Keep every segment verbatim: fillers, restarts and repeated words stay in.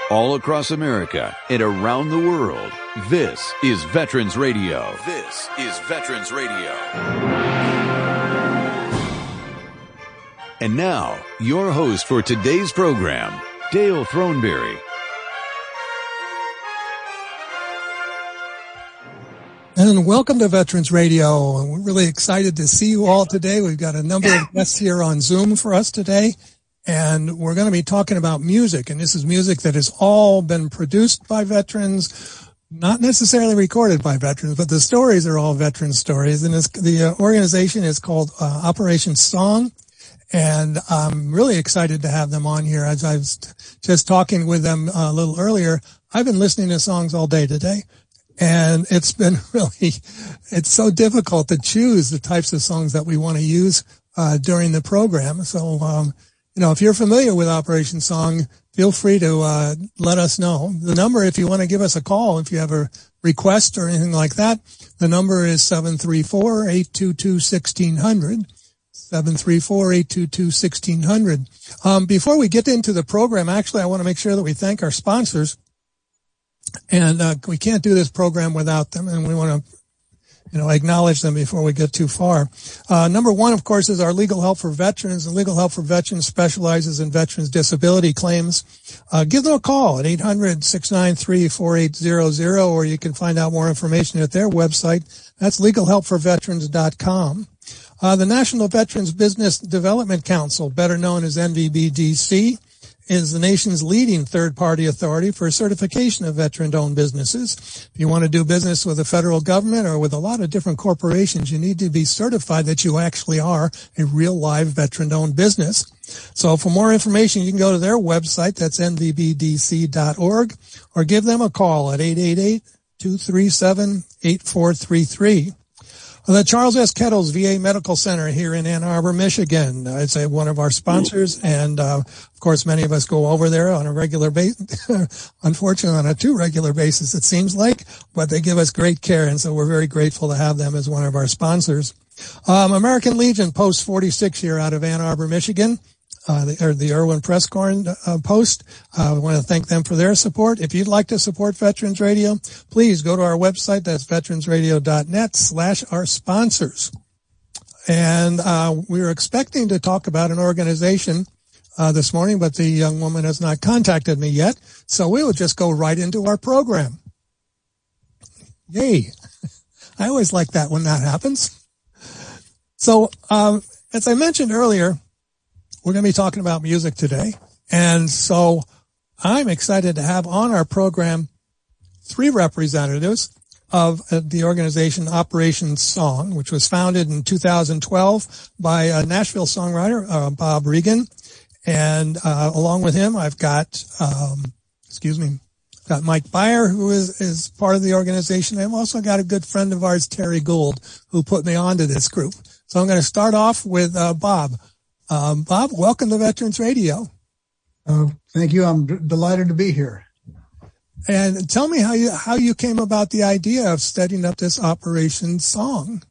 all across America and around the world. This is Veterans Radio. This is Veterans Radio. And now, your host for today's program, Dale Throneberry. And welcome to Veterans Radio. We're really excited to see you all today. We've got a number of guests here on Zoom for us today, and we're going to be talking about music. And this is music that has all been produced by veterans, not necessarily recorded by veterans, but the stories are all veteran stories. And it's, the uh, organization is called uh, Operation Song. And I'm really excited to have them on here. As I was just talking with them a little earlier, I've been listening to songs all day today. And it's been really, it's so difficult to choose the types of songs that we want to use uh, during the program. So, um, you know, if you're familiar with Operation Song, feel free to uh, let us know. The number, if you want to give us a call, if you have a request or anything like that, the number is seven three four, eight two two, one six zero zero, seven three four, eight two two, one six zero zero. Um, before we get into the program, actually, I want to make sure that we thank our sponsors. And uh, we can't do this program without them, and we want to, you know, acknowledge them before we get too far. Uh, number one, of course, is our Legal Help for Veterans, and Legal Help for Veterans specializes in veterans' disability claims. Uh, give them a call at eight hundred, six nine three, four eight zero zero, or you can find out more information at their website. That's legal help for veterans dot com. Uh, the National Veterans Business Development Council, better known as N V B D C, is the nation's leading third-party authority for certification of veteran-owned businesses. If you want to do business with the federal government or with a lot of different corporations, you need to be certified that you actually are a real live veteran-owned business. So for more information, you can go to their website, that's N V B D C dot org, or give them a call at eight eight eight, two three seven, eight four three three. The Charles S. Kettles V A Medical Center here in Ann Arbor, Michigan. Uh, it's a, one of our sponsors, and uh, of course, many of us go over there on a regular basis. Unfortunately, on a too regular basis, it seems like, but they give us great care, and so we're very grateful to have them as one of our sponsors. Um, American Legion Post forty-six here out of Ann Arbor, Michigan. Uh, the, or the Irwin Presscorn uh, Post. Uh, we want to thank them for their support. If you'd like to support Veterans Radio, please go to our website. That's veterans radio dot net slash our sponsors. And uh, we were expecting to talk about an organization uh, this morning, but the young woman has not contacted me yet. So we will just go right into our program. Yay. I always like that when that happens. So um, as I mentioned earlier, we're going to be talking about music today. And so I'm excited to have on our program three representatives of the organization Operation Song, which was founded in two thousand twelve by a Nashville songwriter, uh, Bob Regan. And uh, along with him, I've got, um, excuse me, got Mike Byer, who is, is part of the organization. I've also got a good friend of ours, Terry Gould, who put me onto this group. So I'm going to start off with uh, Bob. Um, Bob, welcome to Veterans Radio. Uh, thank you. I'm d- delighted to be here. And tell me how you how you came about the idea of setting up this Operation Song.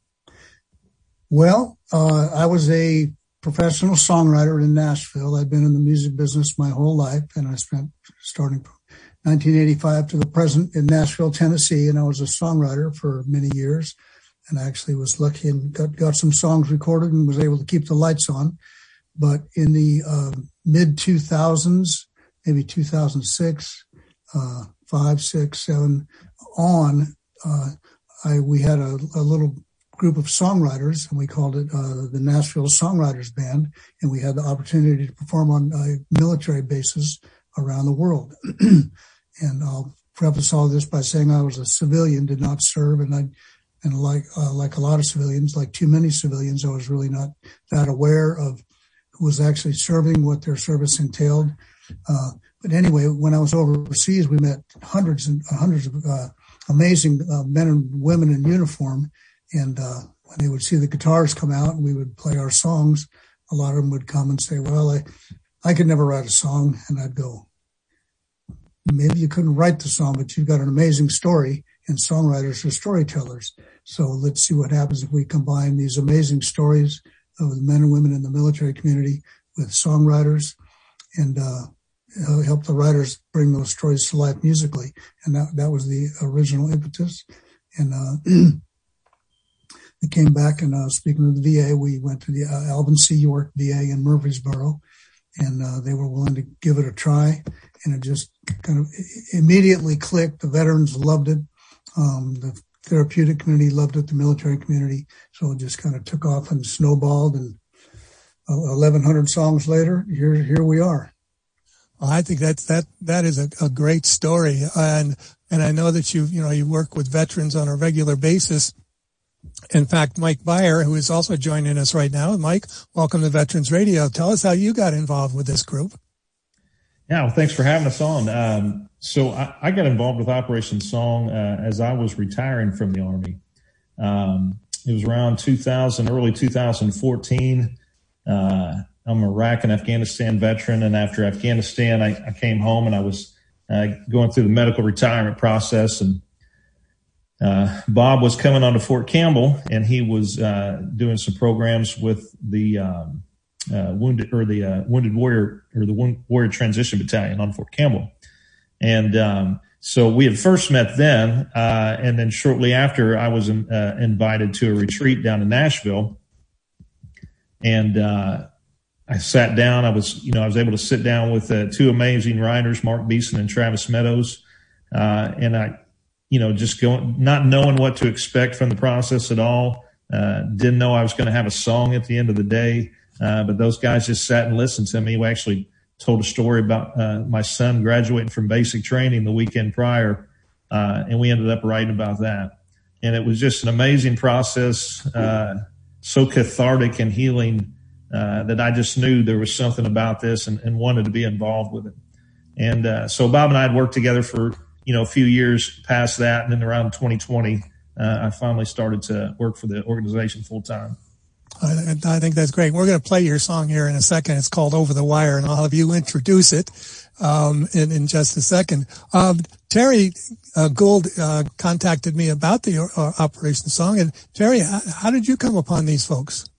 Well, uh, I was a professional songwriter in Nashville. I'd been in the music business my whole life, and I spent starting from nineteen eighty-five to the present in Nashville, Tennessee, and I was a songwriter for many years, and I actually was lucky and got, got some songs recorded and was able to keep the lights on. But in the uh, mid two thousands, maybe two thousand six, uh, five, six, seven on, uh, I we had a, a little group of songwriters, and we called it uh, the Nashville Songwriters Band, and we had the opportunity to perform on uh, military bases around the world. And I'll preface all this by saying I was a civilian, did not serve, and I and like uh, like a lot of civilians, like too many civilians, I was really not that aware of who was actually serving, what their service entailed. Uh, but anyway, when I was overseas, we met hundreds and uh, hundreds of uh, amazing uh, men and women in uniform. And uh, when they would see the guitars come out and we would play our songs, a lot of them would come and say, well, I, I could never write a song. And I'd go, maybe you couldn't write the song, but you've got an amazing story, and songwriters are storytellers. So let's see what happens if we combine these amazing stories of the men and women in the military community with songwriters. And uh, uh, help the writers bring those stories to life musically. And that, that was the original impetus. And uh, we came back, and uh, speaking of the V A, we went to the uh, Alvin C. York V A in Murfreesboro, and uh, they were willing to give it a try. And it just kind of immediately clicked. The veterans loved it. Um, the therapeutic community loved it. The military community. So it just kind of took off and snowballed. And eleven hundred songs later, here here we are. Well, I think that's that that is a, a great story, and and I know that you you know you work with veterans on a regular basis. In fact, Mike Beyer, who is also joining us right now, Mike, welcome to Veterans Radio. Tell us how you got involved with this group. Yeah, well, thanks for having us on. Um, so I, I got involved with Operation Song uh, as I was retiring from the Army. Um, it was around two thousand, early two thousand fourteen. Uh, I'm an Iraq and Afghanistan veteran, and after Afghanistan, I, I came home and I was uh, going through the medical retirement process, and uh, Bob was coming on to Fort Campbell, and he was uh, doing some programs with the um, uh, wounded or the uh, Wounded Warrior or the Wounded Warrior Transition Battalion on Fort Campbell, and um, so we had first met then, uh, and then shortly after, I was in, uh, invited to a retreat down in Nashville. And, uh, I sat down, I was, you know, I was able to sit down with, uh, two amazing writers, Mark Beeson and Travis Meadows. Uh, and I, you know, just going, not knowing what to expect from the process at all. Uh, didn't know I was going to have a song at the end of the day. Uh, but those guys just sat and listened to me. We actually told a story about, uh, my son graduating from basic training the weekend prior. Uh, and we ended up writing about that. And it was just an amazing process. Uh, so cathartic and healing uh, that I just knew there was something about this and, and wanted to be involved with it. And uh, so Bob and I had worked together for, you know, a few years past that. And then around twenty twenty, uh, I finally started to work for the organization full time. I, I think that's great. We're going to play your song here in a second. It's called Over the Wire, and I'll have you introduce it um, in, in just a second. Um, Terry uh, Gould uh, contacted me about the uh, Operation Song. And Terry, how, how did you come upon these folks?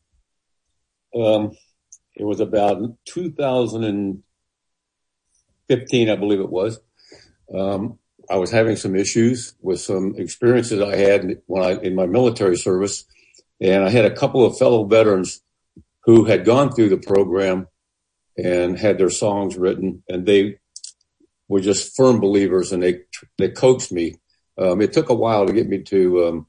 Um, it was about two thousand fifteen, I believe it was. Um, I was having some issues with some experiences I had when I in my military service. And I had a couple of fellow veterans who had gone through the program and had their songs written, and they were just firm believers, and they they coaxed me. Um, it took a while to get me to um,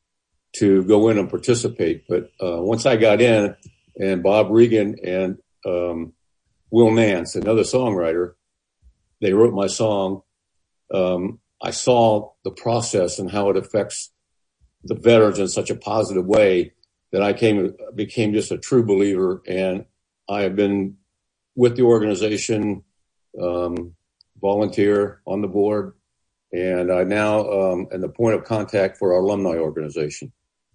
to go in and participate, but uh, once I got in, and Bob Regan and um, Will Nance, another songwriter, they wrote my song. Um, I saw the process and how it affects the veterans in such a positive way that I came became just a true believer, and I have been with the organization, um, volunteer on the board, and I now um, am the point of contact for our alumni organization.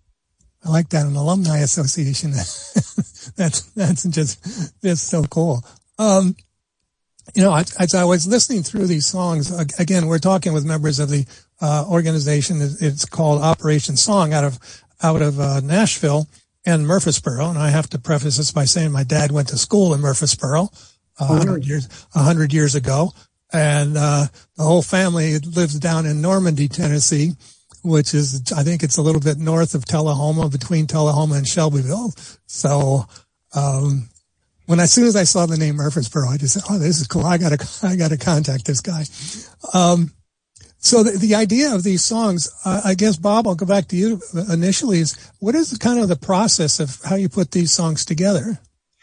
I like that, an alumni association. that's that's just just so cool. Um, you know, as, as I was listening through these songs, again, we're talking with members of the uh, organization. It's called Operation Song out of out of uh, Nashville and Murfreesboro. And I have to preface this by saying my dad went to school in Murfreesboro a uh, hundred years a hundred years ago, and uh, the whole family lives down in Normandy, Tennessee, which is, I think it's a little bit north of Tullahoma, between Tullahoma and Shelbyville. So, um, when as soon as I saw the name Murfreesboro, I just said, "Oh, this is cool. I gotta, I gotta contact this guy." Um, so the, the idea of these songs, uh, I guess, Bob, I'll go back to you initially. Is what is the, kind of the process of how you put these songs together?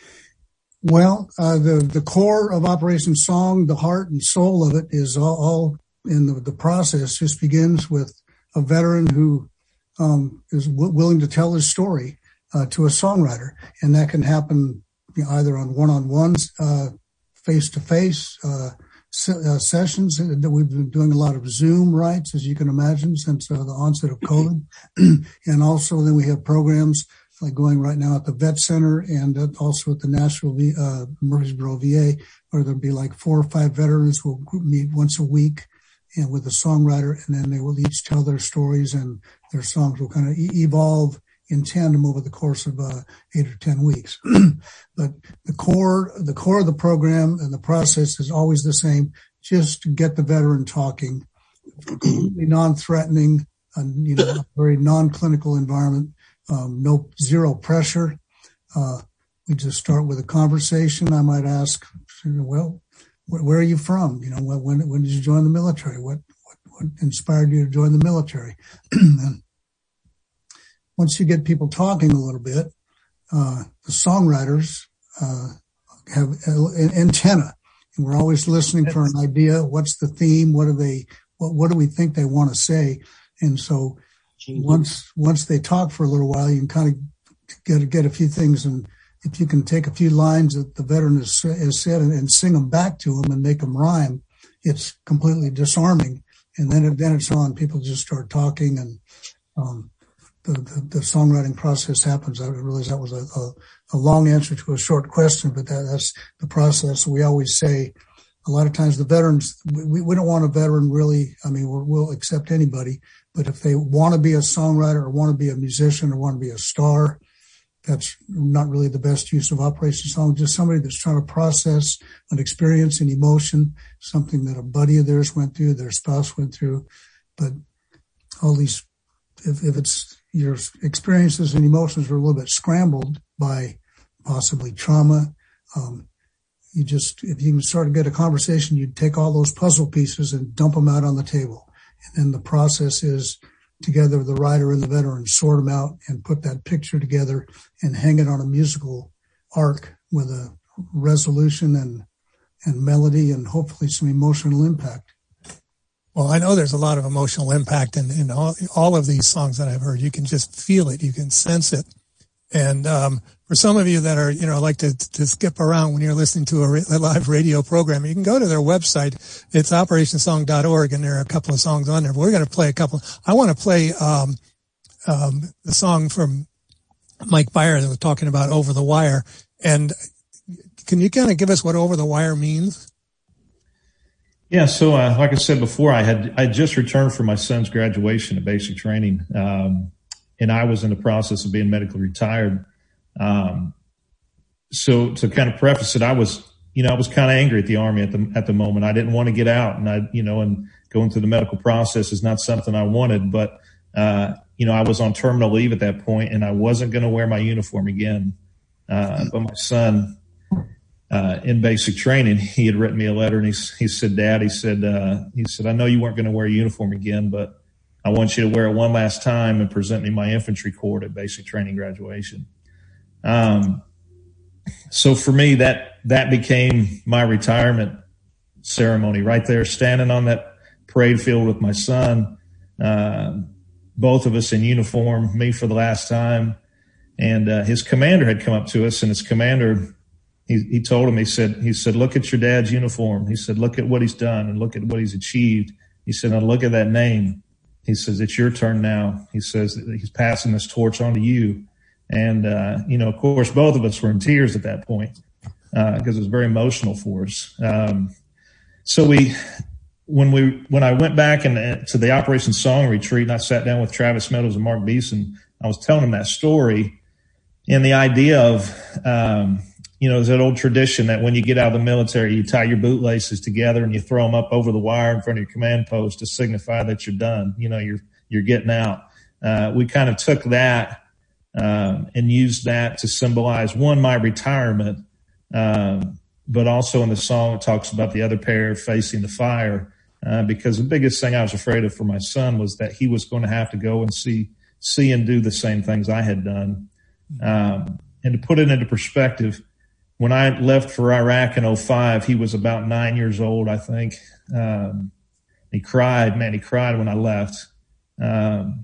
Well, uh, the the core of Operation Song, the heart and soul of it, is all, all in the, the process. Just begins with a veteran who um, is w- willing to tell his story uh, to a songwriter, and that can happen you know, either on one-on-ones, uh, face-to-face uh, se- uh, sessions. We've been doing a lot of Zoom writes, as you can imagine, since uh, the onset of COVID. And also then we have programs like going right now at the Vet Center and uh, also at the Nashville, v- uh, Murfreesboro V A, where there'll be like four or five veterans who will meet once a week and with a songwriter, and then they will each tell their stories, and their songs will kind of e- evolve in tandem over the course of uh, eight or ten weeks. But the core, the core of the program and the process is always the same. Just to get the veteran talking, completely non-threatening, and you know, very non-clinical environment. Um, no zero pressure. Uh, we just start with a conversation. I might ask, well, where, where are you from? You know, when when did you join the military? What what, what inspired you to join the military? And once you get people talking a little bit, uh, the songwriters uh, have an antenna, and we're always listening for an idea. What's the theme? What do they? What, what do we think they want to say? And so once once they talk for a little while, you can kind of get get a few things, and if you can take a few lines that the veteran has, has said and, and sing them back to them and make them rhyme, it's completely disarming. And then then it's on. People just start talking, and um, the, the the songwriting process happens. I realize that was a, a, a long answer to a short question, but that, that's the process. We always say, a lot of times the veterans, we, we don't want a veteran really, I mean, we're, we'll accept anybody, but if they want to be a songwriter or want to be a musician or want to be a star, that's not really the best use of Operation Song. Just somebody that's trying to process an experience, an emotion, something that a buddy of theirs went through, their spouse went through. But all these, if, if it's your experiences and emotions are a little bit scrambled by possibly trauma, um, you just, if you can start to get a conversation, you take all those puzzle pieces and dump them out on the table. And then the process is together, the writer and the veteran sort them out and put that picture together and hang it on a musical arc with a resolution and, and melody and hopefully some emotional impact. Well, I know there's a lot of emotional impact in, in all, all of these songs that I've heard. You can just feel it. You can sense it. And um, for some of you that are, you know, like to to skip around when you're listening to a, a live radio program, you can go to their website. It's operation song dot org, and there are a couple of songs on there. But we're going to play a couple. I want to play um, um, the song from Mike Bayer that was talking about Over the Wire. And can you kind of give us what Over the Wire means? Yeah, so uh, like I said before, I had I just returned from my son's graduation of basic training. Um And I was in the process of being medically retired. Um, so to kind of preface it, I was, you know, I was kind of angry at the Army at the, at the moment. I didn't want to get out, and I, you know, and going through the medical process is not something I wanted, but, uh, you know, I was on terminal leave at that point, and I wasn't going to wear my uniform again. Uh, but my son, uh, in basic training, he had written me a letter, and he, he said, Dad, he said, uh, he said, I know you weren't going to wear a uniform again, but I want you to wear it one last time and present me my infantry cord at basic training graduation. Um, so for me, that, that became my retirement ceremony right there, standing on that parade field with my son, uh, both of us in uniform, me for the last time. And, uh, his commander had come up to us, and his commander, he, he told him, he said, he said, look at your dad's uniform. He said, look at what he's done and look at what he's achieved. He said, now look at that name. He says, it's your turn now. He says that he's passing this torch on to you. And, uh, you know, of course, both of us were in tears at that point, uh, because it was very emotional for us. Um, so we, when we, when I went back and uh, to the Operation Song retreat, and I sat down with Travis Meadows and Mark Beeson, I was telling them that story and the idea of, um, you know, there's that old tradition that when you get out of the military, you tie your bootlaces together and you throw them up over the wire in front of your command post to signify that you're done. You know, you're, you're getting out. Uh, we kind of took that, um, and used that to symbolize, one, my retirement, um, but also in the song, it talks about the other pair facing the fire, uh, because the biggest thing I was afraid of for my son was that he was going to have to go and see, see and do the same things I had done. Um, and to put it into perspective, when I left for Iraq in oh five, he was about nine years old, I think. Um, he cried, man, he cried when I left. Um,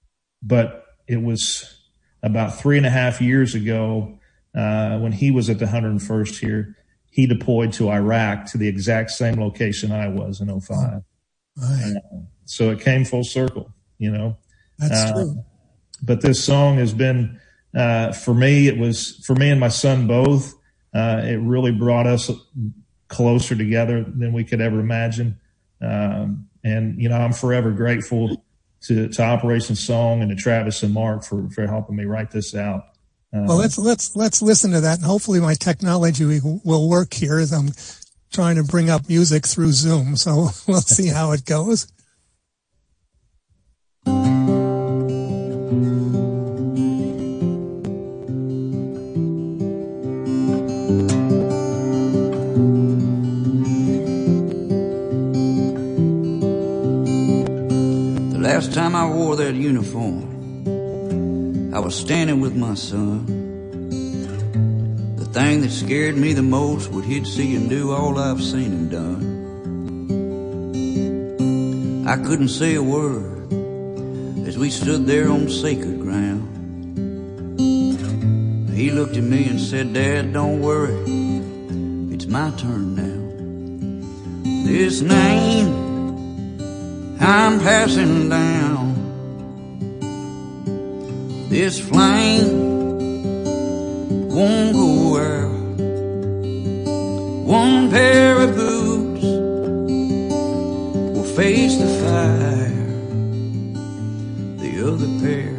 but it was about three and a half years ago, uh, when he was at the one hundred first here, he deployed to Iraq to the exact same location I was in oh five. Right. Uh, so it came full circle, you know. That's uh, true. But this song has been, uh, for me, it was, for me and my son both, Uh, it really brought us closer together than we could ever imagine. Um, and, you know, I'm forever grateful to, to Operation Song and to Travis and Mark for, for helping me write this out. Uh, well, let's, let's, let's listen to that, and hopefully my technology will work here as I'm trying to bring up music through Zoom. So we'll see how it goes. Last time I wore that uniform, I was standing with my son. The thing that scared me the most would he'd see and do all I've seen him done. I couldn't say a word as we stood there on sacred ground. He looked at me and said, "Dad, don't worry, it's my turn now. This name I'm passing down, this flame won't go out. One pair of boots will face the fire, the other pair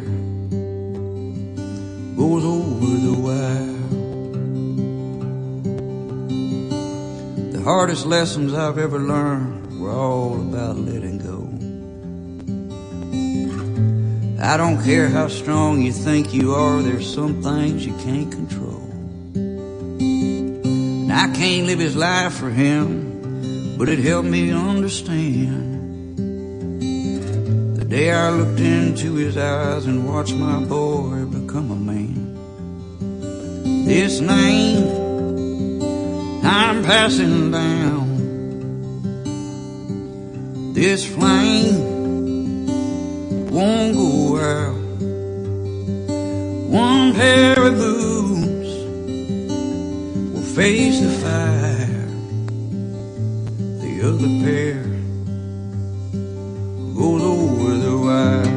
goes over the wire." The hardest lessons I've ever learned were all about letting go. I don't care how strong you think you are, there's some things you can't control. And I can't live his life for him, but it helped me understand. The day I looked into his eyes and watched my boy become a man. This name I'm passing down, this flame won't go out. One pair of boots will face the fire, the other pair goes over the wire.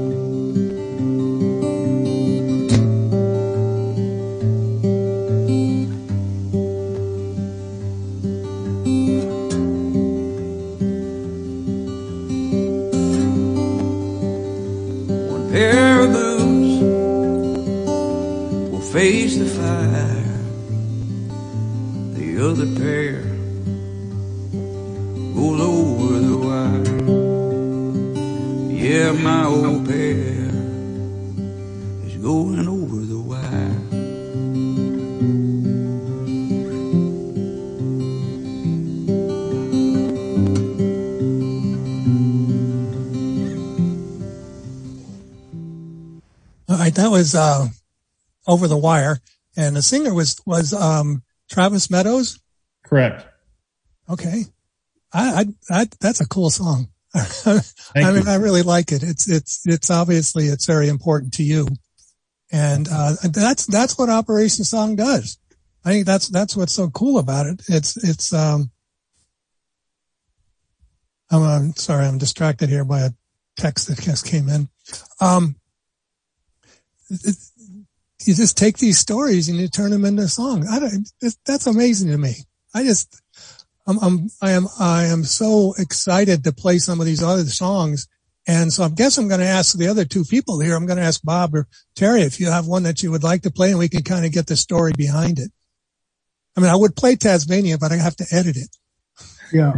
Face the fire, the other pair goes over the wire. Yeah, my old pair is going over the wire. All right, that was uh Over the Wire, and the singer was was um Travis Meadows. Correct. Okay, I, I, I that's a cool song. I mean, I really like it. It's it's it's obviously it's very important to you, and uh that's that's what Operation Song does. I think that's that's what's so cool about it. It's it's um. I'm, I'm sorry, I'm distracted here by a text that just came in. Um. It, You just take these stories and you turn them into a song. I don't, that's amazing to me. I just, I'm, I'm, I am, I am so excited to play some of these other songs. And so I guess I'm going to ask the other two people here. I'm going to ask Bob or Terry if you have one that you would like to play, and we can kind of get the story behind it. I mean, I would play Tasmania, but I have to edit it. Yeah.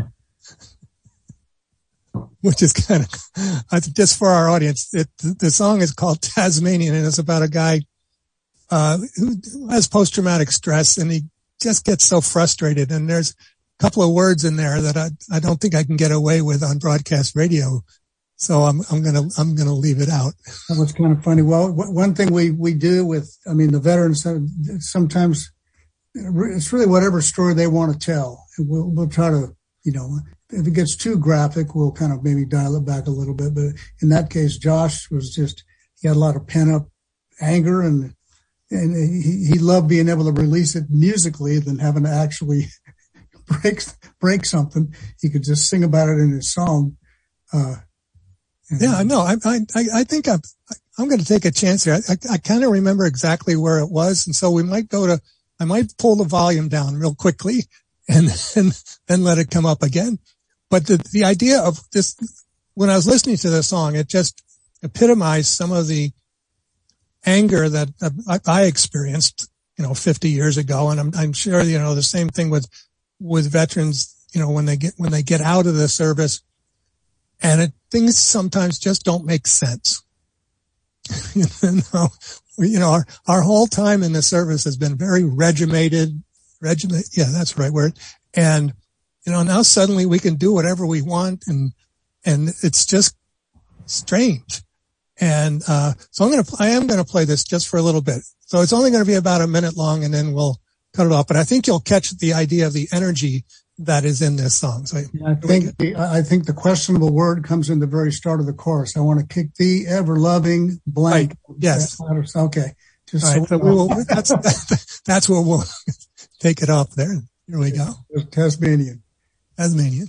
Which is kind of, just for our audience, it, the song is called Tasmanian, and it's about a guy Uh, who has post-traumatic stress, and he just gets so frustrated. And there's a couple of words in there that I, I don't think I can get away with on broadcast radio. So I'm, I'm going to, I'm going to leave it out. That was kind of funny. Well, one thing we, we do with, I mean, the veterans, sometimes it's really whatever story they want to tell. We'll, we'll try to, you know, if it gets too graphic, we'll kind of maybe dial it back a little bit. But in that case, Josh was just, he had a lot of pent up anger, and And he, he loved being able to release it musically than having to actually break break something. He could just sing about it in his song. Uh, yeah, I know. I I I think I'm I'm going to take a chance here. I I, I kind of remember exactly where it was, and so we might go to. I might pull the volume down real quickly, and then then let it come up again. But the the idea of this when I was listening to the song, it just epitomized some of the anger that uh, I experienced, you know, fifty years ago. And I'm, I'm sure, you know, the same thing with, with veterans, you know, when they get, when they get out of the service, and it, things sometimes just don't make sense. you know, you know, our, our whole time in the service has been very regimented, regiment. Yeah, that's the right word. And, you know, now suddenly we can do whatever we want, and, and it's just strange. And, uh, so I'm going to, I am going to play this just for a little bit. So it's only going to be about a minute long, and then we'll cut it off. But I think you'll catch the idea of the energy that is in this song. So I think the, I think the questionable word comes in the very start of the chorus. I want to kick thee ever loving blank. Right. Yes. Okay. Just All right. So, so we will, that's, that's where we'll take it off there. Here we go. Tasmanian. Tasmanian.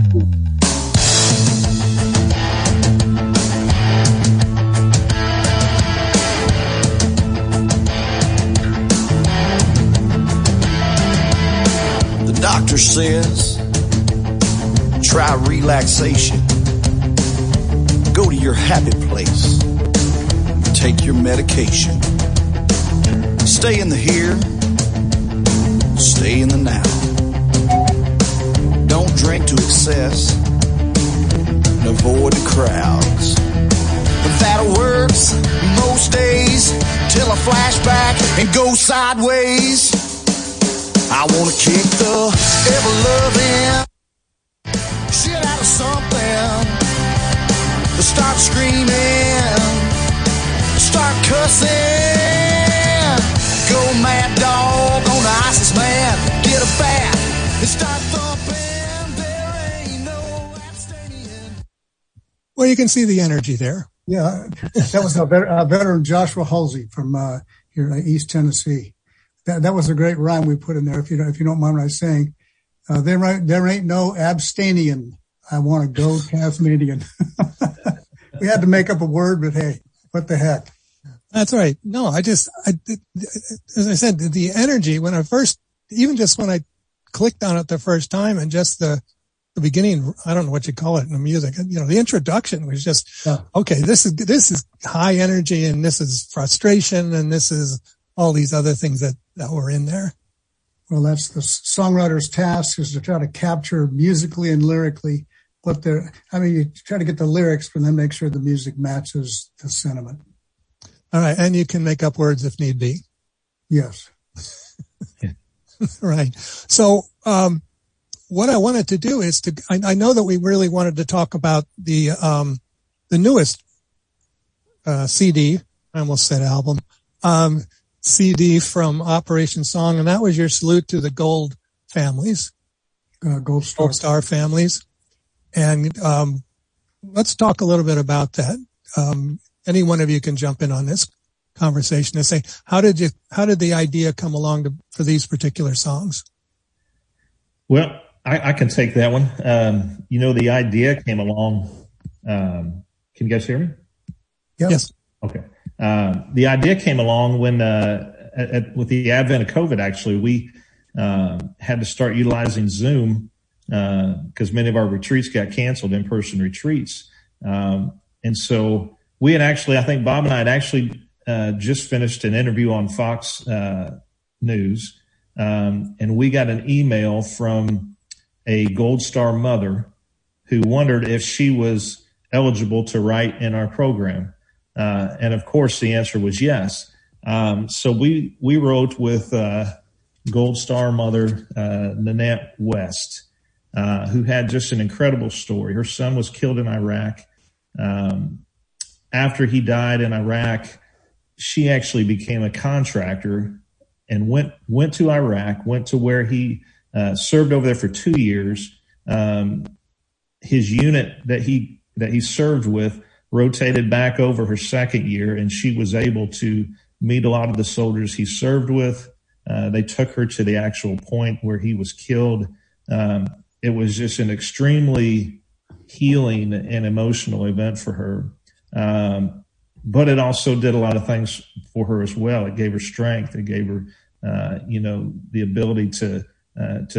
The doctor says, try relaxation. Go to your happy place. Take your medication. Stay in the here. Stay in the now. Don't drink to excess. And avoid the crowds. But that works most days till I flash back and go sideways. I wanna kick the ever-loving shit out of something. Start screaming, start cussing, go mad dog on the ISIS man, get a bat and start thumping. There ain't no abstaining. Well, you can see the energy there. Yeah, that was a veteran, a veteran Joshua Halsey from uh, here in East Tennessee. That, that was a great rhyme we put in there. If you don't, if you don't mind what I'm saying, uh, there, there ain't no abstaining. I want to go Tasmanian. We had to make up a word, but hey, what the heck? That's right. No, I just, I, as I said, the energy when I first, even just when I clicked on it the first time, and just the, the beginning, I don't know what you call it in the music, you know, the introduction was just, yeah. Okay, this is, this is high energy, and this is frustration, and this is all these other things that, that were in there. Well, that's the songwriter's task, is to try to capture musically and lyrically what they're, I mean, you try to get the lyrics, but then make sure the music matches the sentiment. All right. And you can make up words if need be. Yes. Right. So, um, what I wanted to do is to, I, I know that we really wanted to talk about the, um, the newest, uh, C D, I almost said album, um, C D from Operation Song. And that was your salute to the Gold families, uh, Gold Star. Gold Star families. And, um, let's talk a little bit about that. Um, any one of you can jump in on this conversation and say, how did you, how did the idea come along to, for these particular songs? Well, I, I can take that one. Um, you know, the idea came along. Um, can you guys hear me? Yep. Yes. Okay. Um, the idea came along when, uh, at, at, with the advent of COVID, actually, we, uh, had to start utilizing Zoom, uh, cause many of our retreats got canceled, in-person retreats. Um, and so we had actually, I think Bob and I had actually, uh, just finished an interview on Fox, uh, News. Um, and we got an email from a Gold Star mother who wondered if she was eligible to write in our program. Uh, and of course the answer was yes. Um, so we, we wrote with, uh, Gold Star mother, uh, Nanette West, uh, who had just an incredible story. Her son was killed in Iraq. Um, after he died in Iraq, she actually became a contractor and went, went to Iraq, went to where he, uh, served over there for two years. Um, his unit that he, that he served with rotated back over her second year, and she was able to meet a lot of the soldiers he served with. Uh, they took her to the actual point where he was killed. Um, it was just an extremely healing and emotional event for her. Um, but it also did a lot of things for her as well. It gave her strength. It gave her, uh, you know, the ability to, uh, to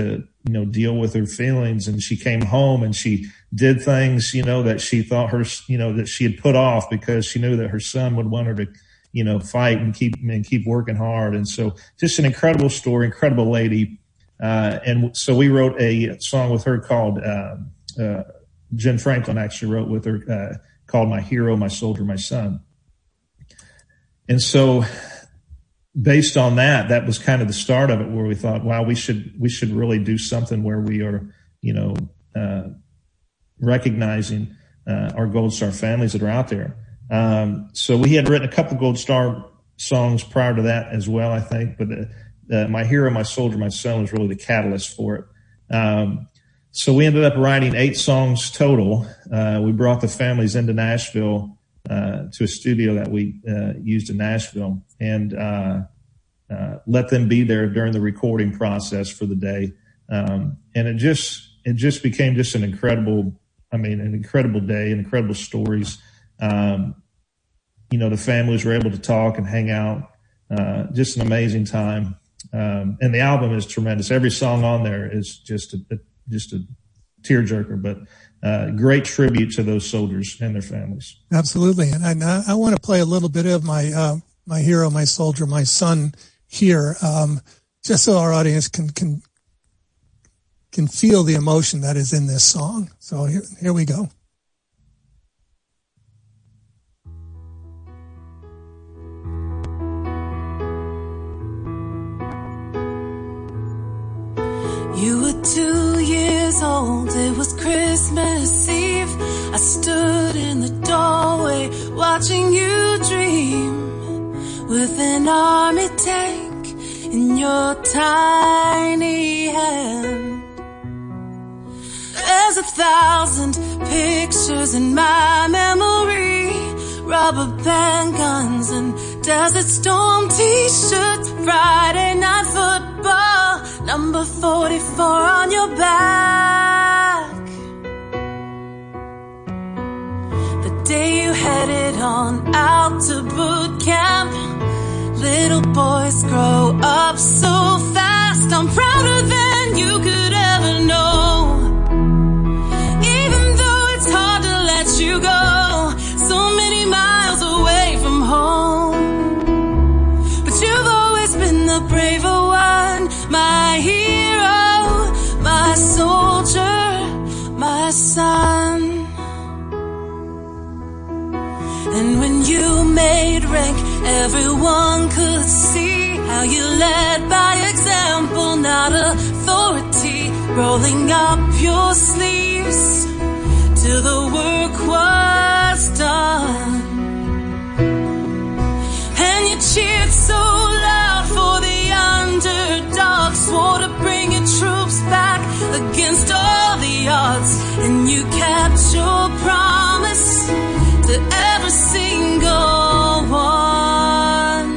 you know, deal with her feelings. And she came home and she did things, you know, that she thought her, you know, that she had put off because she knew that her son would want her to, you know, fight and keep, and keep working hard. And so just an incredible story, incredible lady. Uh, and so we wrote a song with her called, uh, uh, Jen Franklin actually wrote with her, uh, called My Hero, My Soldier, My Son. And so based on that, that was kind of the start of it, where we thought, wow, we should, we should really do something where we are, you know, uh, recognizing, uh, our Gold Star families that are out there. Um, so we had written a couple Gold Star songs prior to that as well, I think, but, uh, uh, My Hero, My Soldier, My Son was really the catalyst for it. Um, so we ended up writing eight songs total. Uh, we brought the families into Nashville, uh, to a studio that we, uh, used in Nashville, and, uh, uh, let them be there during the recording process for the day. Um, and it just, it just became just an incredible, I mean, an incredible day, and incredible stories. Um, you know, the families were able to talk and hang out, uh, just an amazing time. Um, and the album is tremendous. Every song on there is just a, a just a tearjerker, but uh, great tribute to those soldiers and their families. Absolutely. And I, I want to play a little bit of my, uh, My Hero, My Soldier, My Son here, um, just so our audience can, can, can feel the emotion that is in this song. So here, here we go. You were two years old, it was Christmas Eve. I stood in the doorway watching you dream, with an army tank in your tiny hand. There's a thousand pictures in my memory, rubber band guns and Desert Storm t-shirts, Friday night football, number forty-four on your back. The day you headed on out to boot camp, little boys grow up so fast. I'm prouder than you could ever know, even though it's hard to let you go, so many miles away from home. But you've always been the braver one, my hero, my soldier, my son. And when you made rank, everyone could see how you led by example, not authority, rolling up your sleeves till the work was done. And you cheered so loud for the underdog, swore to bring your troops back against all the odds, and you kept your promise to every single one.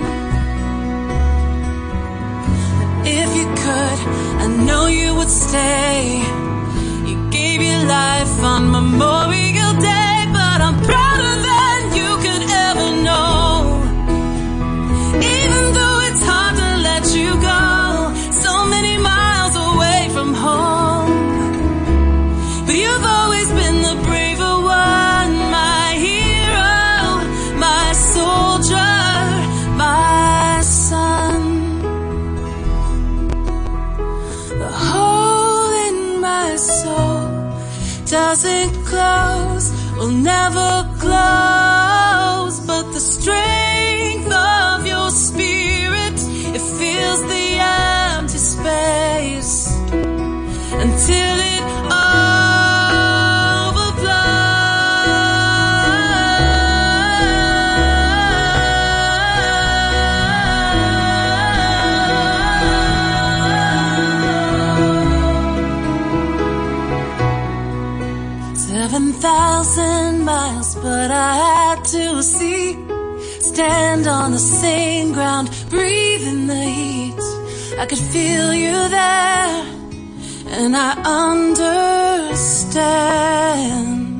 If you could, I know you would stay. You gave your life on Memorial Day, but I'm prouder than you could ever know, even though it's hard to let you go, so many miles away from home. But you've always been the braver one, my hero, my soldier, my son. The hole in my soul doesn't close, will never close, but the strength of your spirit, it fills the empty space until it seven thousand miles, but I had to see, stand on the same ground, breathe in the heat. I could feel you there, and I understand.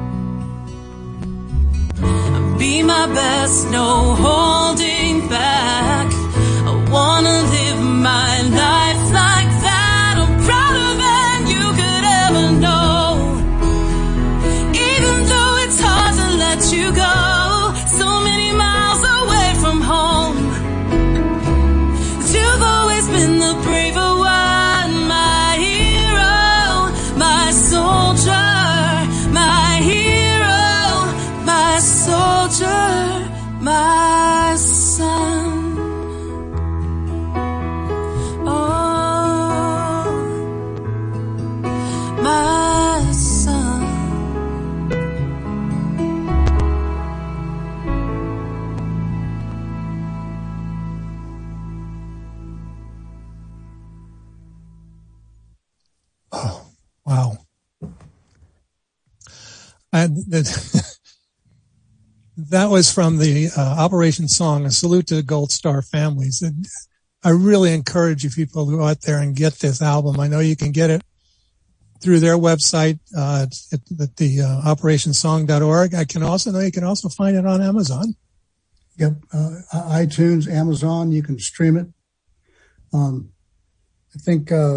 Be my best, no holding back. I wanna live my life like that. I'm proud of Wow. And that, that was from the uh, Operation Song, a salute to the Gold Star families. And I really encourage you people to go out there and get this album. I know you can get it through their website, uh, at, at the uh, operation song dot org. I can also know you can also find it on Amazon. Yep. Uh, iTunes, Amazon, you can stream it. Um, I think, uh,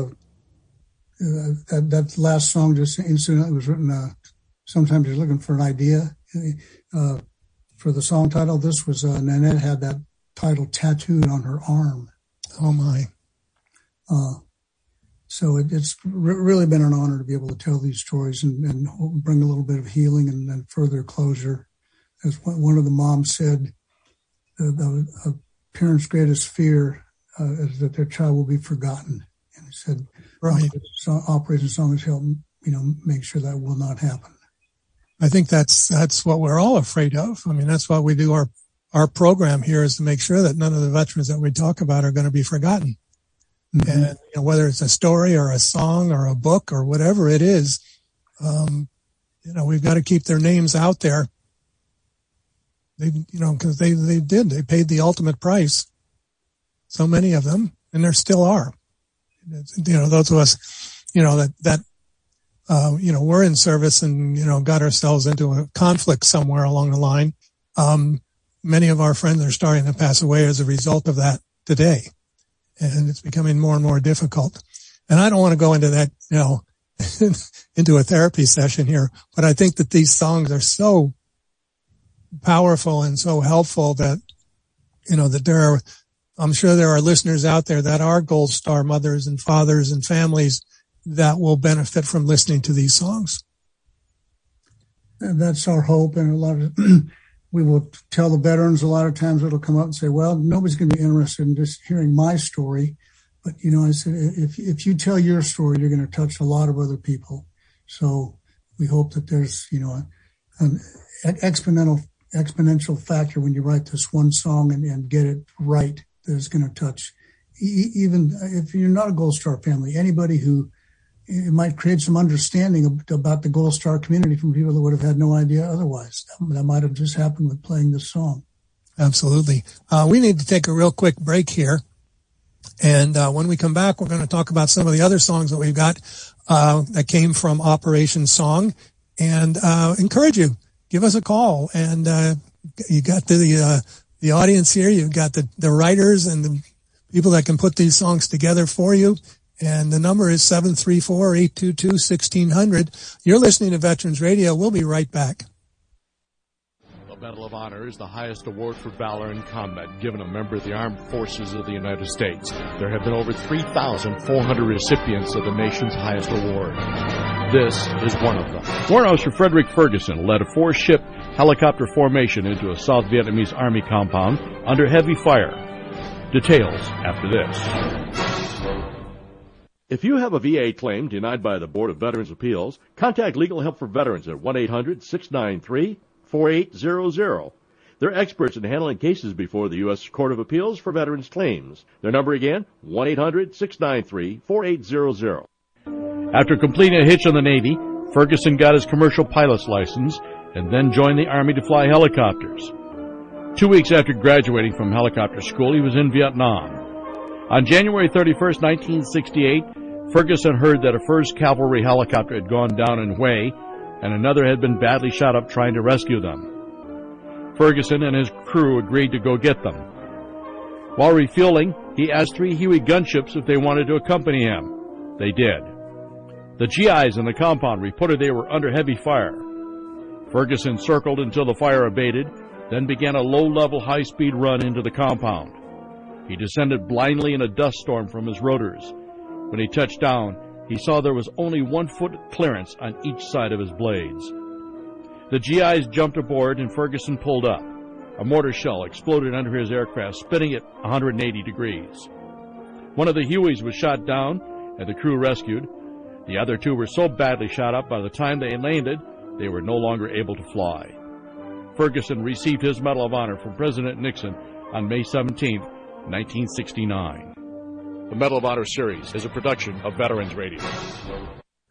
uh that, that last song just incidentally was written, uh, sometimes you're looking for an idea, uh, for the song title. This was, uh, Nanette had that title tattooed on her arm. Oh my. Uh, So it, it's re- really been an honor to be able to tell these stories and, and bring a little bit of healing and, and further closure. As one of the moms said, uh, the, a parent's greatest fear uh, is that their child will be forgotten. And he said, right. So Operation Song has helped, you know, make sure that will not happen. I think that's that's what we're all afraid of. I mean, that's why we do our our program here, is to make sure that none of the veterans that we talk about are going to be forgotten. Mm-hmm. And you know, whether it's a story or a song or a book or whatever it is, um, you know, we've got to keep their names out there. They, you know, because they they did they paid the ultimate price. So many of them, and there still are. You know, those of us, you know, that that uh, you know, we're in service and you know got ourselves into a conflict somewhere along the line. Um, many of our friends are starting to pass away as a result of that today. And it's becoming more and more difficult. And I don't want to go into that, you know, into a therapy session here, but I think that these songs are so powerful and so helpful that, you know, that there are, I'm sure there are listeners out there that are Gold Star mothers and fathers and families that will benefit from listening to these songs. And that's our hope. And a lot of, we will tell the veterans, a lot of times it'll come up and say, well, nobody's going to be interested in just hearing my story. But, you know, I said, if, if you tell your story, you're going to touch a lot of other people. So we hope that there's, you know, an exponential, exponential factor when you write this one song and, and get it right, that is going to touch, even if you're not a Gold Star family, anybody who, it might create some understanding about the Gold Star community from people that would have had no idea otherwise. That might have just happened with playing this song. Absolutely. Uh, we need to take a real quick break here. And uh, when we come back, we're going to talk about some of the other songs that we've got uh, that came from Operation Song. And uh, encourage you, give us a call. And uh, you got the uh, the audience here. You've got the, the writers and the people that can put these songs together for you. And the number is seven three four, eight two two, one six zero zero. You're listening to Veterans Radio. We'll be right back. The Medal of Honor is the highest award for valor in combat given a member of the Armed Forces of the United States. There have been over three thousand four hundred recipients of the nation's highest award. This is one of them. Warrant Officer Frederick Ferguson led a four-ship helicopter formation into a South Vietnamese Army compound under heavy fire. Details after this. If you have a V A claim denied by the Board of Veterans' Appeals, contact Legal Help for Veterans at one eight hundred, six nine three, four eight zero zero. They're experts in handling cases before the U S Court of Appeals for Veterans Claims. Their number again, one eight hundred, six nine three, four eight zero zero. After completing a hitch in the Navy, Ferguson got his commercial pilot's license and then joined the Army to fly helicopters. Two weeks after graduating from helicopter school, he was in Vietnam. On January thirty-first, nineteen sixty-eight, Ferguson heard that a first Cavalry helicopter had gone down in Hue, and another had been badly shot up trying to rescue them. Ferguson and his crew agreed to go get them. While refueling, he asked three Huey gunships if they wanted to accompany him. They did. The G Is in the compound reported they were under heavy fire. Ferguson circled until the fire abated, then began a low-level, high-speed run into the compound. He descended blindly in a dust storm from his rotors. When he touched down, he saw there was only one foot clearance on each side of his blades. The G Is jumped aboard and Ferguson pulled up. A mortar shell exploded under his aircraft, spinning it one hundred eighty degrees. One of the Hueys was shot down and the crew rescued. The other two were so badly shot up by the time they landed, they were no longer able to fly. Ferguson received his Medal of Honor from President Nixon on May seventeenth, nineteen sixty-nine. The Medal of Honor series is a production of Veterans Radio.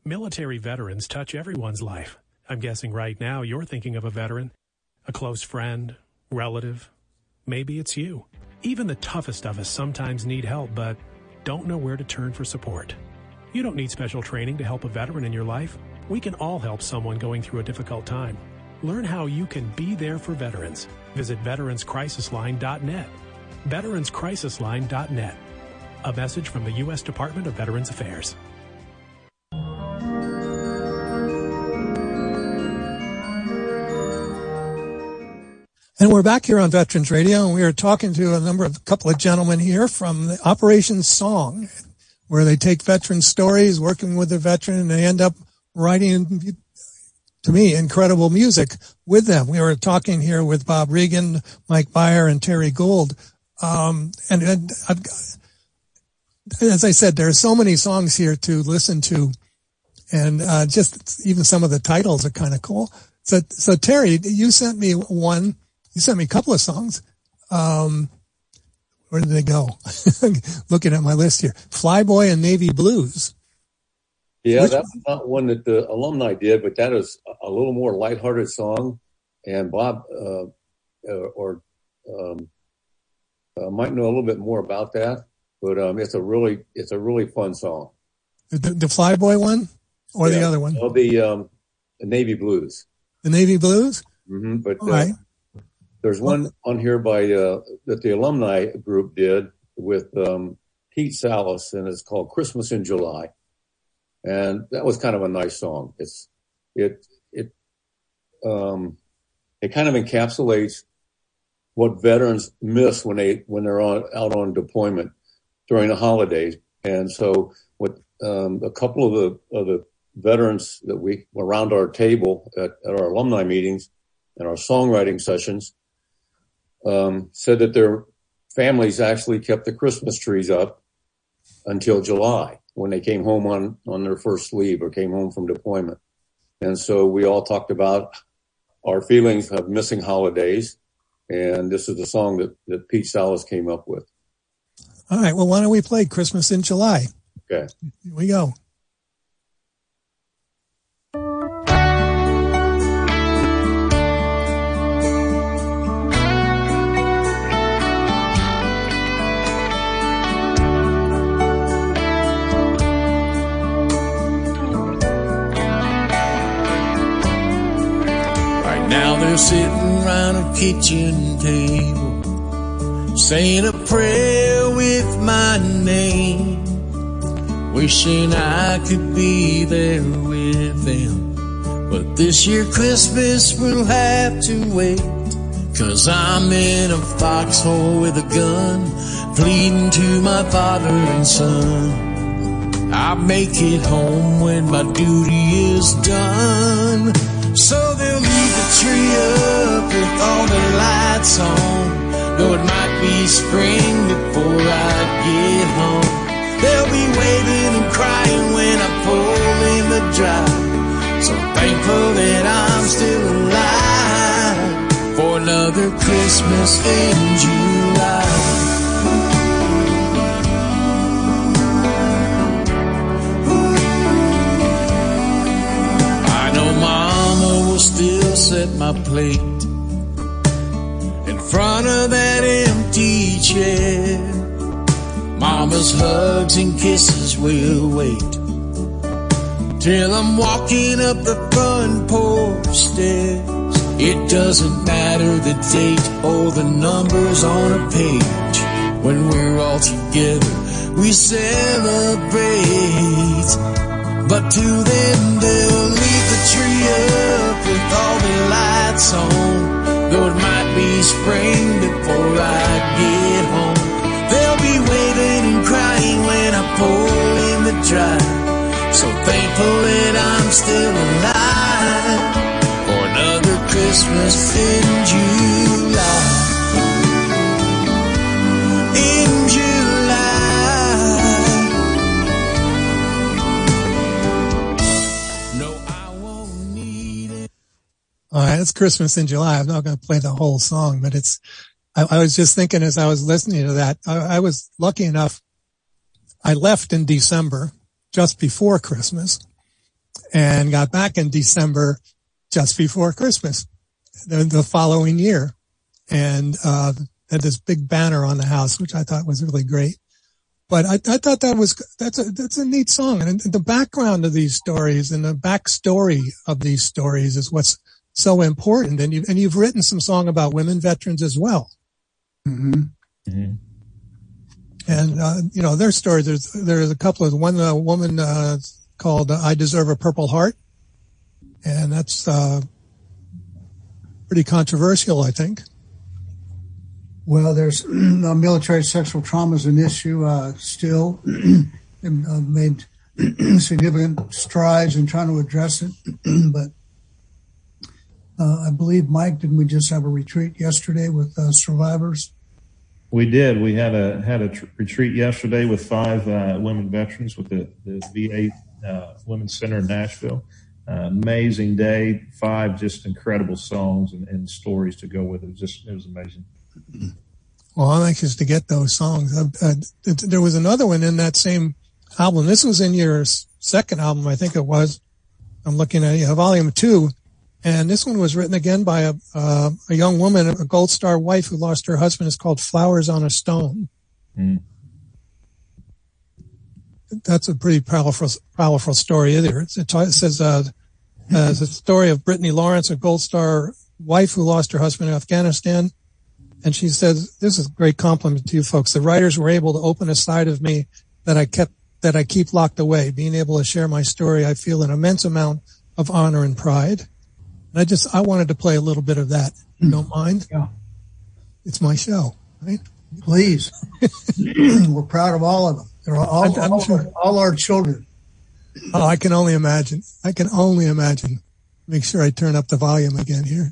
Military veterans touch everyone's life. I'm guessing right now you're thinking of a veteran, a close friend, relative. Maybe it's you. Even the toughest of us sometimes need help, but don't know where to turn for support. You don't need special training to help a veteran in your life. We can all help someone going through a difficult time. Learn how you can be there for veterans. Visit veterans crisis line dot net. veterans crisis line dot net. A message from the U S Department of Veterans Affairs. And we're back here on Veterans Radio, and we are talking to a number of a couple of gentlemen here from the Operation Song, where they take veteran stories, working with the veteran, and they end up writing, to me, incredible music with them. We were talking here with Bob Regan, Mike Beyer, and Terry Gould. Um, and, and I've, as I said, there are so many songs here to listen to, and uh, just even some of the titles are kind of cool. So, so Terry, you sent me one. You sent me a couple of songs. Um, where did they go? Looking at my list here. Flyboy and Navy Blues. Yeah, Which that's not one that the alumni did, but that is a little more lighthearted song. And Bob uh, or um, uh, might know a little bit more about that, but um, it's a really it's a really fun song. The, the Flyboy one or yeah, the other one? Oh, the, um, the Navy Blues. The Navy Blues? Mm-hmm, but All uh, right. There's one on here by uh, that the alumni group did with um, Pete Salas, and it's called "Christmas in July," and that was kind of a nice song. It's it it um, it kind of encapsulates what veterans miss when they when they're on out on deployment during the holidays, and so with um, a couple of the of the veterans that we around our table at, at our alumni meetings and our songwriting sessions. Um, said that their families actually kept the Christmas trees up until July when they came home on, on their first leave or came home from deployment. And so we all talked about our feelings of missing holidays. And this is the song that, that Pete Salas came up with. All right. Well, why don't we play Christmas in July? Okay. Here we go. Now they're sitting around a kitchen table, saying a prayer with my name, wishing I could be there with them. But this year Christmas will have to wait, 'cause I'm in a foxhole with a gun, pleading to my father and son. I'll make it home when my duty is done. So they'll leave the tree up with all the lights on, though it might be spring before I get home. They'll be waving and crying when I pull in the drive. So thankful that I'm still alive for another Christmas in July. Still set my plate in front of that empty chair. Mama's hugs and kisses will wait till I'm walking up the front porch stairs. It doesn't matter the date or the numbers on a page. When we're all together, we celebrate. But to them, they'll leave the tree up with all the lights on, though it might be spring before I get home. They'll be waving and crying when I pull in the drive. So thankful that I'm still alive for another Christmas in July. In July. All right, it's Christmas in July. I'm not going to play the whole song, but it's, I, I was just thinking as I was listening to that, I, I was lucky enough. I left in December, just before Christmas. and got back in December just before Christmas the, the following year. And, uh, had this big banner on the house, which I thought was really great. But I, I thought that was, that's a, that's a neat song. And the background of these stories and the backstory of these stories is what's so important. And you, and you've written some song about women veterans as well. Mm-hmm. Mm-hmm. And, uh, you know, their stories, there's, there's a couple of, one uh, woman, uh, called uh, I Deserve a Purple Heart. And that's, uh, pretty controversial, I think. Well, there's uh, military sexual trauma is an issue, uh, still, and, uh, made significant strides in trying to address it. But, uh, I believe, Mike, didn't we just have a retreat yesterday with, uh, survivors? We did. We had a had a tr- retreat yesterday with five uh, women veterans with the, the V A uh, Women's Center in Nashville. Uh, amazing day. Five just incredible songs and, and stories to go with it. It was just it was amazing. Well, I'm anxious to get those songs. Uh, uh, there was another one in that same album. This was in your second album, I think it was. I'm looking at you know, volume two. And this one was written again by a, uh, a young woman, a Gold Star wife who lost her husband. It's called Flowers on a Stone. Mm. That's a pretty powerful, powerful story either. It, it says, uh, uh, it's a story of Brittany Lawrence, a Gold Star wife who lost her husband in Afghanistan. And she says, this is a great compliment to you folks. The writers were able to open a side of me that I kept, that I keep locked away. Being able to share my story, I feel an immense amount of honor and pride. I just, I wanted to play a little bit of that. You don't mind? Yeah. It's my show, right? Please. We're proud of all of them. They're all, I'm, I'm all, sure. all our children. Oh, I can only imagine. I can only imagine. Make sure I turn up the volume again here.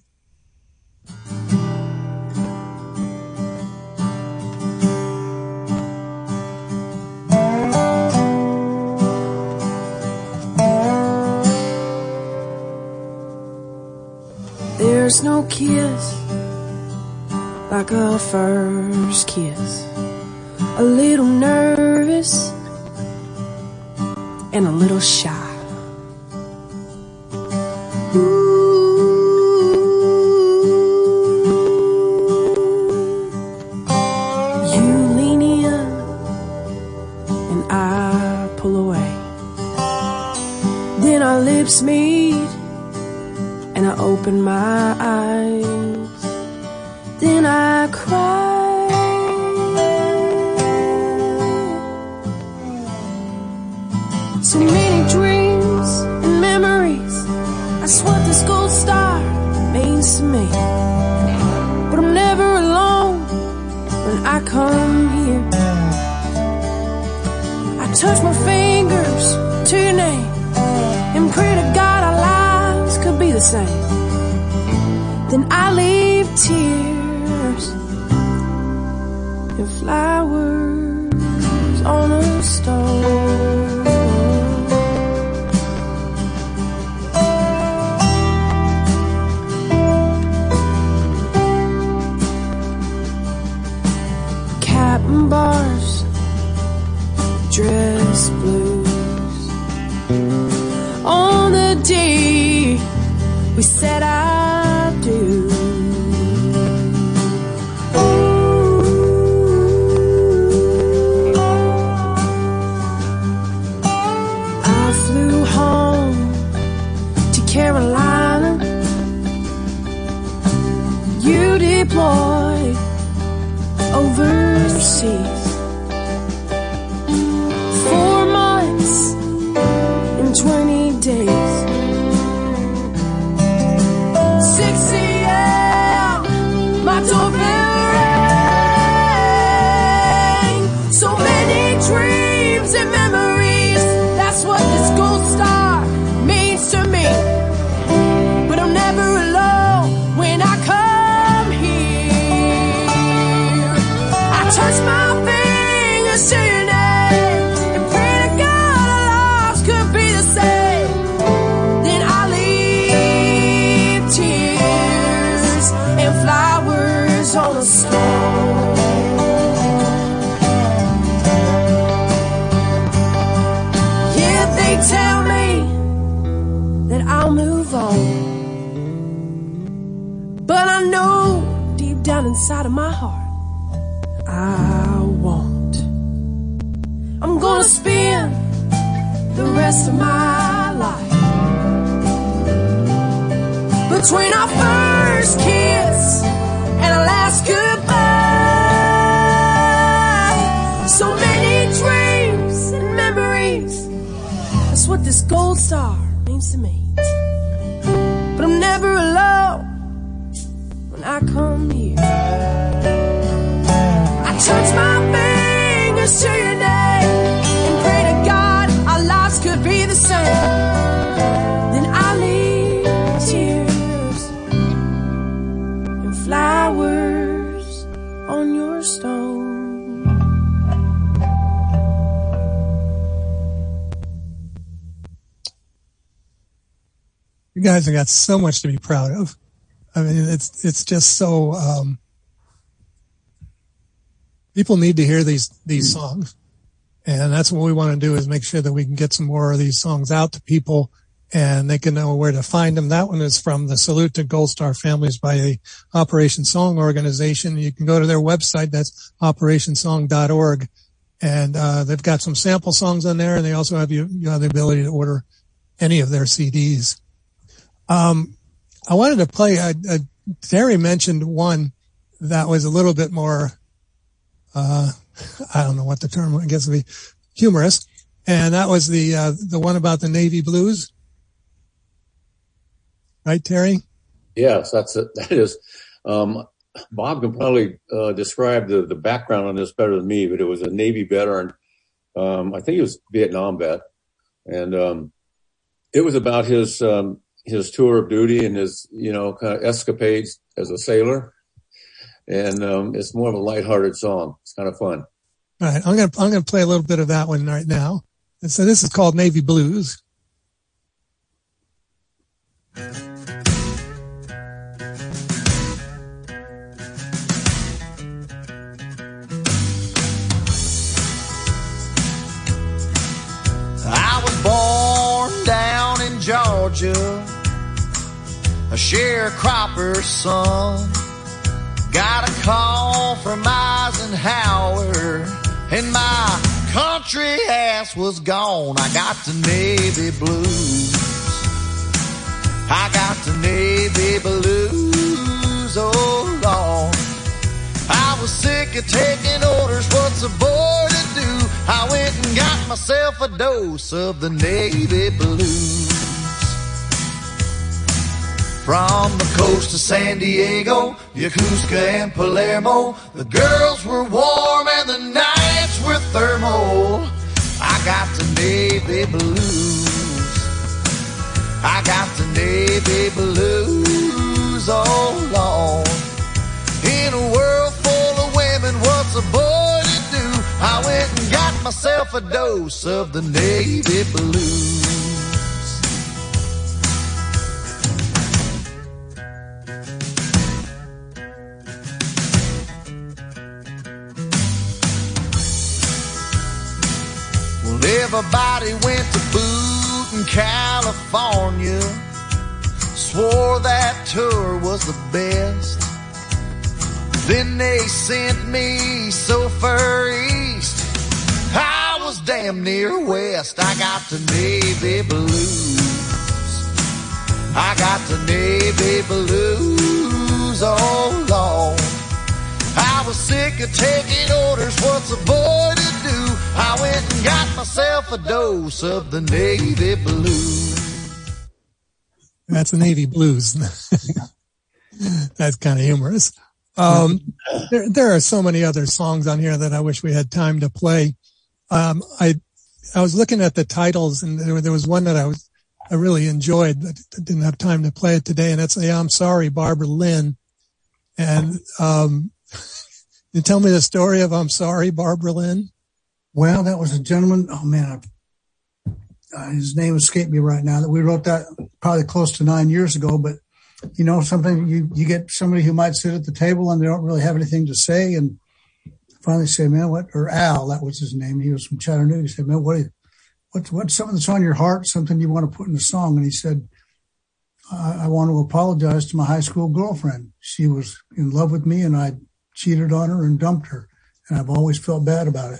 There's no kiss like a first kiss. A little nervous and a little shy. Ooh. You lean in and I pull away. Then our lips meet and I open my eyes, then I cry. So many dreams and memories, that's what this gold star means to me. But I'm never alone when I come here. I touch my fingers to your name and pray to God our lives could be the same. Then I leave tears and flowers on a stone. Captain bars, dress blues on the day we said I do. I flew home to Carolina. You deployed overseas. Four months and twenty days. six a.m. my doorbell rang. So many dreams and memories, that's what this gold star means to me. But I'm never alone when I come here. I touch my fingers to your name and pray to God our lives could be the same. Then I leave tears and flowers on a stone. Yeah, they tell me down inside of my heart. I won't. I'm gonna spend the rest of my life between our first kiss and our last goodbye. So many dreams and memories. That's what this gold star means to me. But I'm never alone when I come here. I touch my fingers to your name and pray to God our lives could be the same. Then I leave tears and flowers on your stone. You guys have got so much to be proud of. I mean, it's it's just so. Um, people need to hear these these songs, and that's what we want to do is make sure that we can get some more of these songs out to people, and they can know where to find them. That one is from the Salute to Gold Star Families by the Operation Song Organization. You can go to their website. That's operation song dot org, and uh, they've got some sample songs on there, and they also have you, you have the ability to order any of their C Ds. Um, I wanted to play, uh, uh, Terry mentioned one that was a little bit more, uh, I don't know what the term, I guess would be humorous. And that was the, uh, the one about the Navy Blues. Right, Terry? Yes, that's it. That is, um, Bob can probably, uh, describe the, the background on this better than me, but it was a Navy veteran. Um, I think he was Vietnam vet. And, um, it was about his, um, his tour of duty and his, you know, kind of escapades as a sailor. And, um, it's more of a lighthearted song. It's kind of fun. All right. I'm going to, I'm going to play a little bit of that one right now. And so this is called Navy Blues. I was born down in Georgia, a sharecropper's son. Got a call from Eisenhower, and my country ass was gone. I got the Navy blues. I got the Navy blues, oh Lord. I was sick of taking orders, what's a boy to do? I went and got myself a dose of the Navy blues. From the coast of San Diego, Yokosuka and Palermo, the girls were warm and the nights were thermal. I got the Navy blues. I got the Navy blues, oh Lord. In a world full of women, what's a boy to do? I went and got myself a dose of the Navy blues. Everybody went to boot in California, swore that tour was the best. Then they sent me so far east, I was damn near west. I got the Navy blues. I got the Navy blues, oh Lord. I was sick of taking orders, what's a boy to do? I went and got myself a dose of the Navy blues. That's the Navy blues. That's kind of humorous. Um, there, there are so many other songs on here that I wish we had time to play. Um, I, I was looking at the titles, and there, there was one that I was, I really enjoyed, but I didn't have time to play it today. And that's the I'm Sorry, Barbara Lynn. And, um, you tell me the story of I'm Sorry, Barbara Lynn. Well, that was a gentleman. Oh man, uh, his name escaped me right now. That we wrote that probably close to nine years ago. But you know, something you you get somebody who might sit at the table and they don't really have anything to say, and finally say, "Man, what?" Or Al, that was his name. He was from Chattanooga. He said, "Man, what? What's what's something that's on your heart? Something you want to put in a song?" And he said, I, I want to apologize to my high school girlfriend. She was in love with me, and I cheated on her and dumped her, and I've always felt bad about it.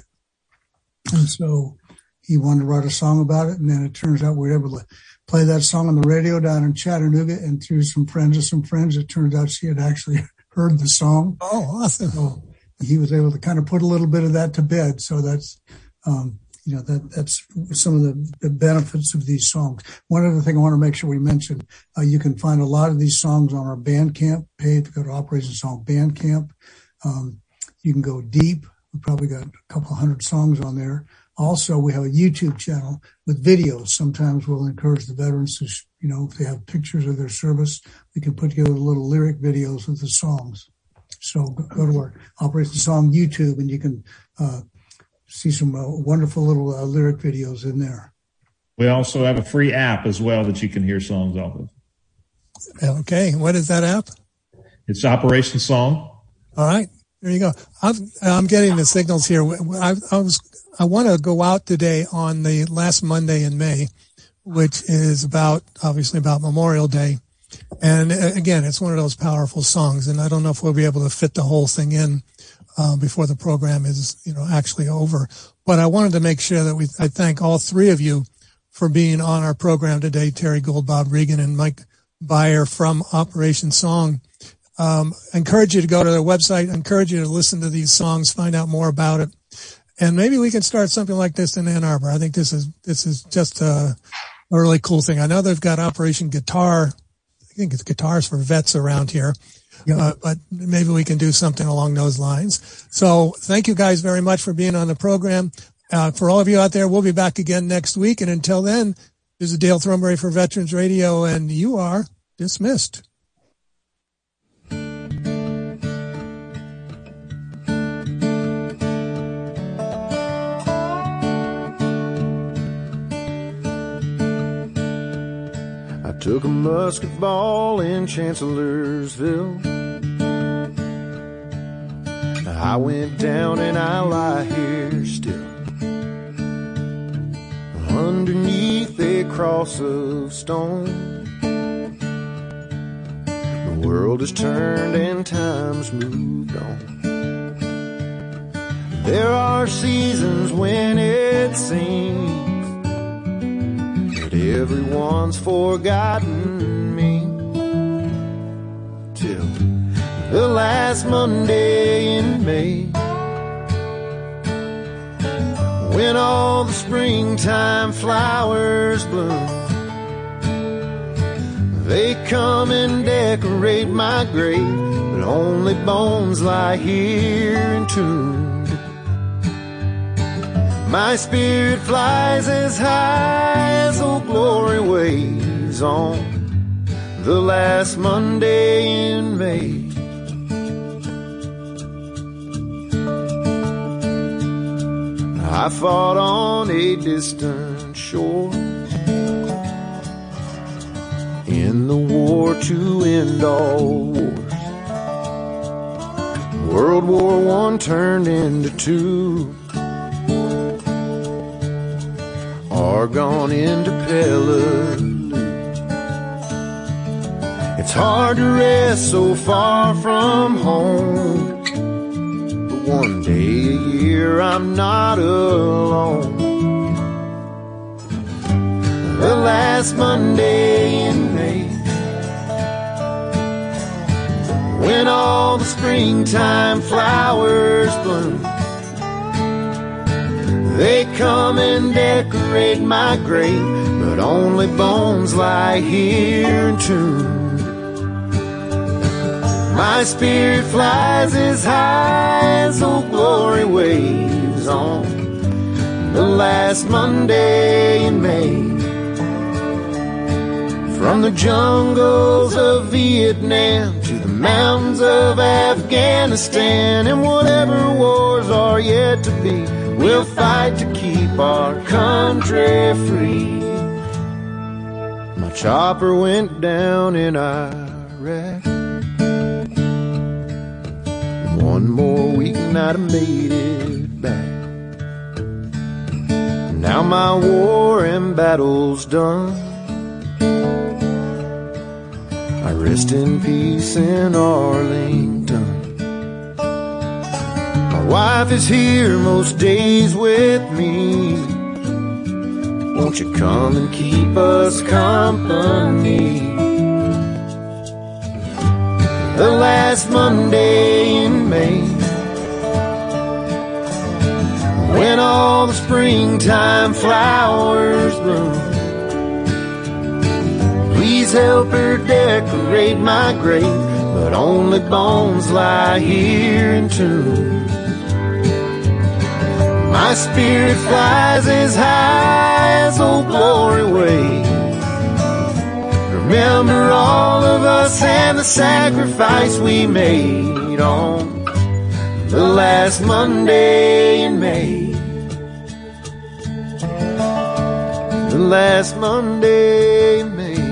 And so he wanted to write a song about it, and then it turns out we were able to play that song on the radio down in Chattanooga, and through some friends of some friends, it turns out she had actually heard the song. Oh, awesome. So he was able to kind of put a little bit of that to bed. So that's, um, you know, that that's some of the, the benefits of these songs. One other thing I want to make sure we mention, uh, you can find a lot of these songs on our Bandcamp page. Go to Operation Song Bandcamp. Um, you can go deep. We've probably got a couple hundred songs on there. Also, we have a YouTube channel with videos. Sometimes we'll encourage the veterans to, you know, if they have pictures of their service, we can put together little lyric videos of the songs. So go to our Operation Song YouTube, and you can uh, see some uh, wonderful little uh, lyric videos in there. We also have a free app as well that you can hear songs off of. Okay. What is that app? It's Operation Song. All right. There you go. I'm, I'm getting the signals here. I, I was, I want to go out today on the last Monday in May, which is about, obviously about Memorial Day. And again, it's one of those powerful songs, and I don't know if we'll be able to fit the whole thing in, uh, before the program is, you know, actually over. But I wanted to make sure that we, I thank all three of you for being on our program today, Terry Gould, Bob Regan, and Mike Beyer from Operation Song. Um, I encourage you to go to their website. I encourage you to listen to these songs, find out more about it. And maybe we can start something like this in Ann Arbor. I think this is, this is just a, a really cool thing. I know they've got Operation Guitar. I think it's guitars for vets around here. Yeah. Uh, but maybe we can do something along those lines. So thank you guys very much for being on the program. Uh, for all of you out there, we'll be back again next week. And until then, this is Dale Thornberry for Veterans Radio, and you are dismissed. Took a musket ball in Chancellorsville. I went down and I lie here still, underneath a cross of stone. The world has turned and time's moved on. There are seasons when it seems everyone's forgotten me, till the last Monday in May, when all the springtime flowers bloom. They come and decorate my grave, but only bones lie here entombed. My spirit flies as high as Old Glory waves on the last Monday in May. I fought on a distant shore in the war to end all wars. World War One turned into two, Argonne into Peleliu. It's hard to rest so far from home, but one day a year I'm not alone. The last Monday in May, when all the springtime flowers bloom. They come and decorate my grave, but only bones lie here entombed. My spirit flies as high as Old Glory waves on the last Monday in May. From the jungles of Vietnam to the mountains of Afghanistan, and whatever wars are yet to be, we'll fight to keep our country free. My chopper went down in Iraq. One more week and I'd have made it back. Now my war and battle's done. I rest in peace in Arlington. My wife is here most days with me. Won't you come and keep us company? The last Monday in May, when all the springtime flowers bloom, please help her decorate my grave, but only bones lie here entombed. My spirit flies as high as Old Glory Way. Remember all of us and the sacrifice we made on the last Monday in May. The last Monday in May.